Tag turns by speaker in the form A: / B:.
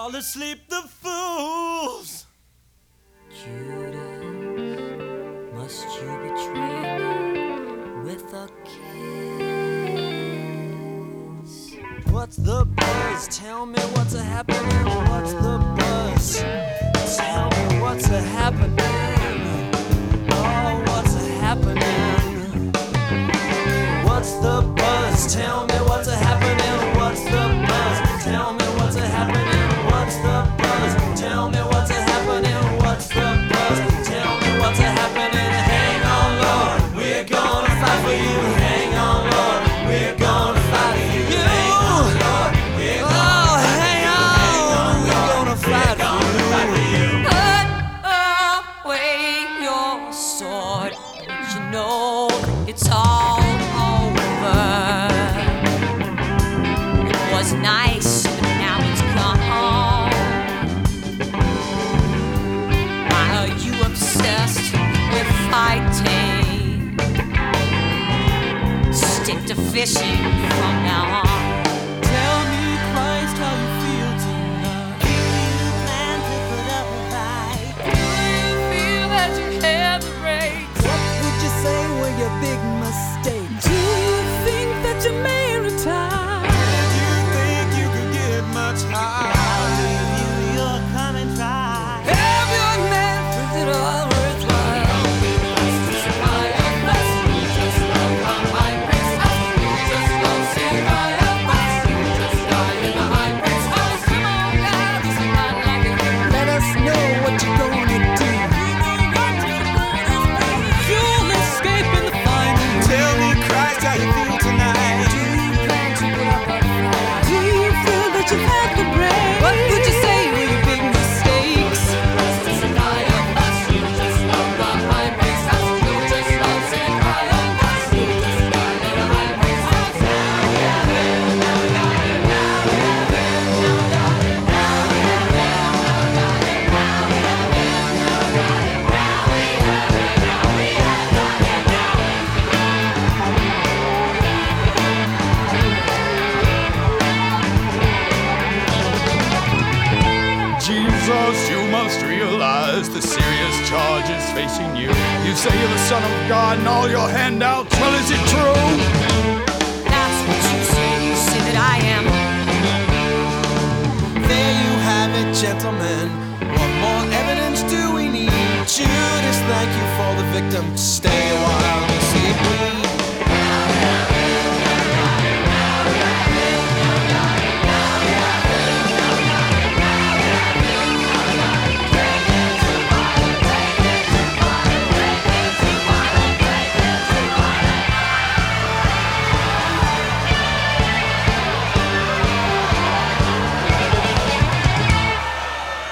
A: fall asleep the fools.
B: Judas, must you betray me with a kiss?
A: What's the buzz? Tell me what's happening. What's the buzz? Tell me what's happening. Oh, what's happening? What's the buzz? Tell me what's happening. What's the buzz? Tell me what's happening. What's the buzz? Tell me what's happening. What's the buzz? Tell me what's happening. Hang on, Lord, we're gonna fight for you. Hang on, Lord, we're gonna fight for you. Hang on, Lord, we're gonna fight for you.
B: Put away your sword, don't you know it's all over? It was nice, but now it's gone. Why are you obsessed with fighting? Stick to fishing from now on.
A: Tell me, Christ, how you feel tonight. Do you plan to put up a fight?
B: Do you feel that you have the right?
A: What would you say were your big mistakes?
B: Do you think that you may retire?
A: Do you think you could get much higher? I'll leave you your coming try.
B: Have your man, is it all worthwhile?
A: Let us know what you're gonna do.
B: You'll escape in the final.
A: Tell me, Christ, how you feel tonight.
B: Do you plan to put up a fight? Do you feel that you've had the break? What would you say were your big mistakes?
C: Jesus, you must realize the serious charges facing you. You say you're the Son of God and all your handouts. Well, is it true?